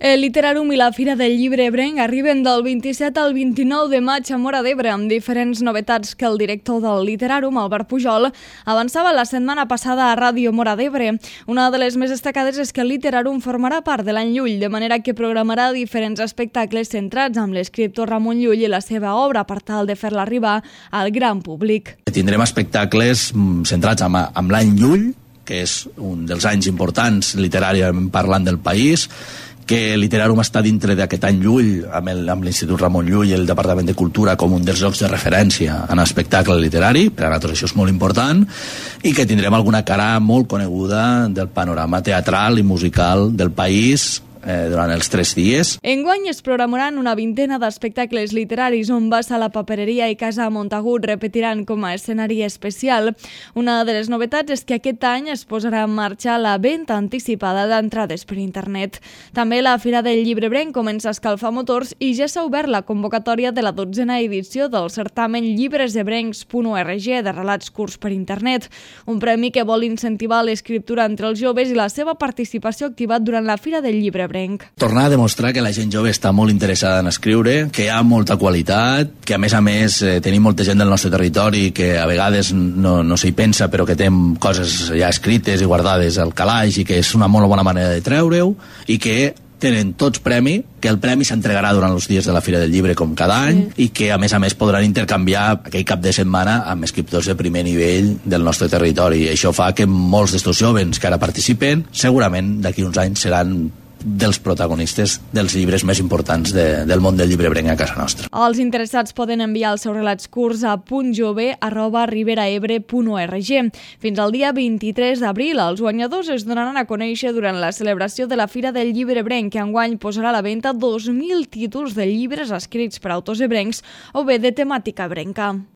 El Literàrum i la Fira del Llibre Ebrenc arriben del 27 al 29 de maig a Móra d'Ebre amb diferents novetats que el director del Literàrum, Albert Pujol, avançava la setmana passada a Ràdio Móra d'Ebre. Una de les més destacades és que el Literàrum formarà part de l'any Llull, de manera que programarà diferents espectacles centrats amb l'escriptor Ramon Llull i la seva obra per tal de fer-la arribar al gran públic. Tindrem espectacles centrats amb l'any Llull, que és un dels anys importants literàriament parlant del país, que Literàrum està dintre d'aquest any Llull amb l'Institut Ramon Llull i el Departament de Cultura com un dels llocs de referència en espectacle literari. Per a nosaltres això és molt important, i que tindrem alguna cara molt coneguda del panorama teatral i musical del país durant els 3 dies. Enguany es programaran una vintena d'espectacles literaris on Bassa, la Papereria i Casa Montagut repetiran com a escenari especial. Una de les novetats és que aquest any es posarà en marxa la venda anticipada d'entrades per internet. També la Fira del Llibre Ebrenc comença a escalfar motors i ja s'ha obert la convocatòria de la 12a edició del certamen llibresebrencs.org de relats curts per internet, un premi que vol incentivar l'escriptura entre els joves i la seva participació activa durant la Fira del Llibre Ebrenc. Tornar a demostrar que la gent jove està molt interessada en escriure, que hi ha molta qualitat, que a més tenim molta gent del nostre territori que a vegades no s'hi pensa però que té coses ja escrites i guardades al calaix i que és una molt bona manera de treure-ho, i que tenen tots premi, que el premi s'entregarà durant els dies de la Fira del Llibre com cada any, i que a més podran intercanviar aquell cap de setmana amb escriptors de primer nivell del nostre territori. I això fa que molts d'estos jóvens que ara participen segurament d'aquí uns anys seran dels protagonistes dels llibres més importants del món del llibre ebrenc a casa nostra. Els interessats poden enviar els seus relats curts a puntjove@riberaebre.org. Fins al dia 23 d'abril, els guanyadors es donaran a conèixer durant la celebració de la Fira del Llibre Ebrenc, que enguany posarà a la venda 2.000 títols de llibres escrits per autors ebrencs o bé de temàtica ebrenca.